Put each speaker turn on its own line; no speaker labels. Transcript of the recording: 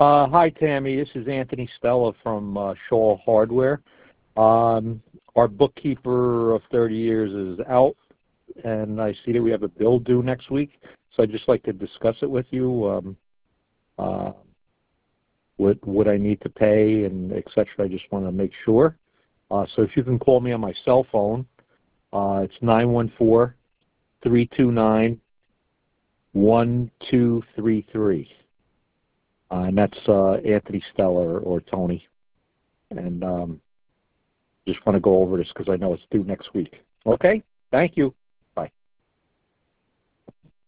Hi, Tammy. This is Anthony Stella from Shaw Hardware. Our bookkeeper of 30 years is out, and I see that we have a bill due next week, so I'd just like to discuss it with you, what I need to pay and et cetera. I just want to make sure. So if you can call me on my cell phone, it's 914-329-1233. And that's Anthony Stella or Tony. And just want to go over this because I know it's due next week. Okay? Thank you.